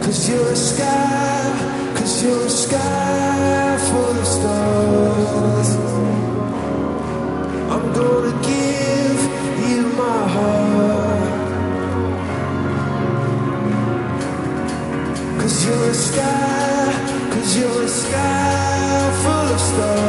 you're a sky, cause you're a sky full of stars. I'm gonna give you my heart, cause you're a sky full of stars.